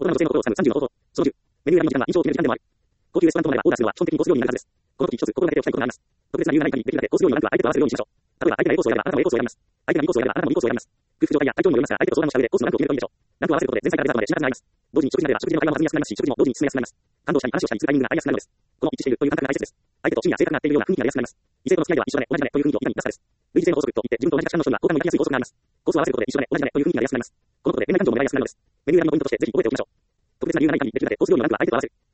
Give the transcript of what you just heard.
大人の女性の心を掴む30の方法。その10、メニュー選びの時間は印象を決める時間でもある。高級レストランともなればオーダーするのは基本的にコース料理になるはずです。この時一つ心がけておきたいことがあります。特別な理由がない限りできるだけコース料理のランクは相手と合わせるようにしましょう。例えば相手が A コースをやればあなたも A コースを選びます。相手が B コースをやればあなたも B コースを選びます。空腹状態や体調にもよりますが、相手と相談をした上でコースのランクを決めるといいでしょう。ランクを合わせることで前菜からデザートまで辛辣になります。同時に食事になれば食事の会話も弾みやすくなりますし、食事も同時に進めやすくなります。感動したり話をしたりするタイミングが合いやすくなるのです。この一致しているという感覚が大切です。相手と趣味や性格が合っているような雰囲気になりやすくなります。異性との付き合いでは一緒だね、同じだねという雰囲気をいかに出すかです。類似性の法則といって自分と同じ価値観の人には好感を抱きやすい法則があります。コースを合わせることで一緒だね、同じだねという雰囲気になりやすくなります。このことで恋愛感情も得られやすくなるのです。メニュー選びのポイントとしてぜひ覚えておきましょう。特別な理由がない限りできるだけコース料理のランクは相手と合わせる。